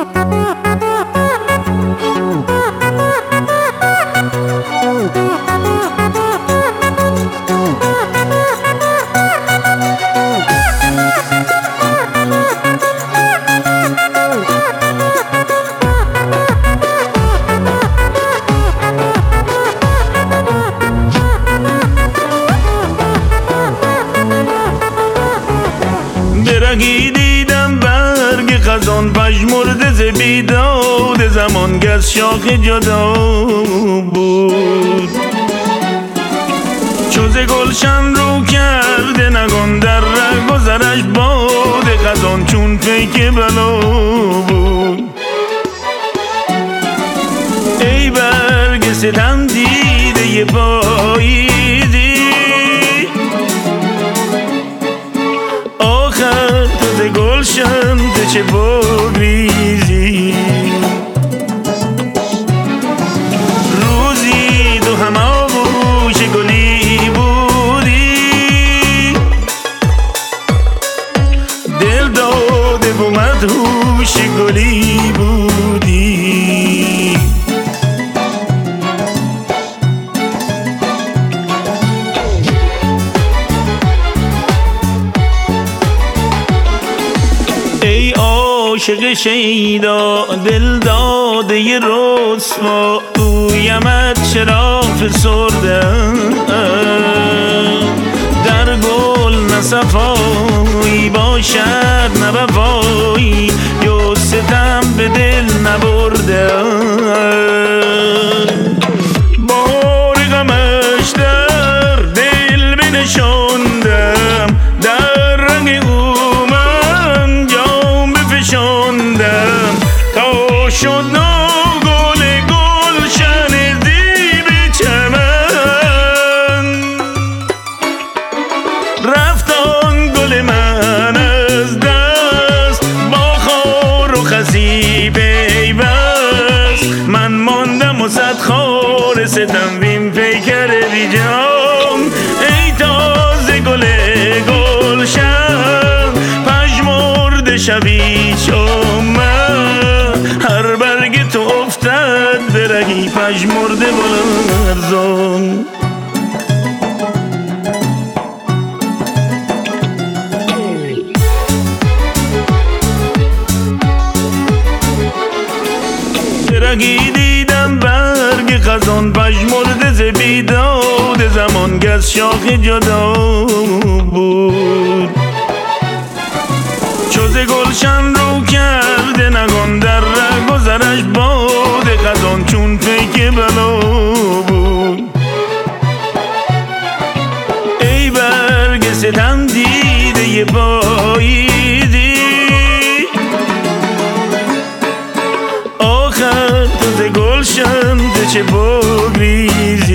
برگی دیدم برگ خزان پژمرده ز بیداد زمان گز شاخ جدا بود. چو ز گلشن رو کرده نگان در ره گذرش باد خزان چون پیک بلا بود. ای برگ ستم دیده پاییزی گلشن ز چه بگریزی. روزی تو هم آغوش گلی بودی دل داده و مدهوش گلی بودی. ای عاشق شیدا دل داده ی رسوا گویمت چرا فسردم در گل نه صفایی باشد نه وفایی یا ستم به دل نبردم. بار غمش در دل بنشاندم در رنگ تا شد گل گلشن زیب چمن. رفت آن گل من از دست با خار و خزی پیوست. من ماندم و صد خار ستم وین پیکر بیجام. ای تازه گل گلشن پژمرده شبی چون هر برگ تو افتد برگی پژمرده بلرزان. برگی دیدم برگ خزان پژمرده ز بیداد زمان گز شاخ جدا بود. چو ز گلشن رو کرده نگان در ره گذرش باد خزان چون پیک بلا بود. ای برگ ستم دیده ی پاییزی آخر تو ز گلشن ز چه بگریزی.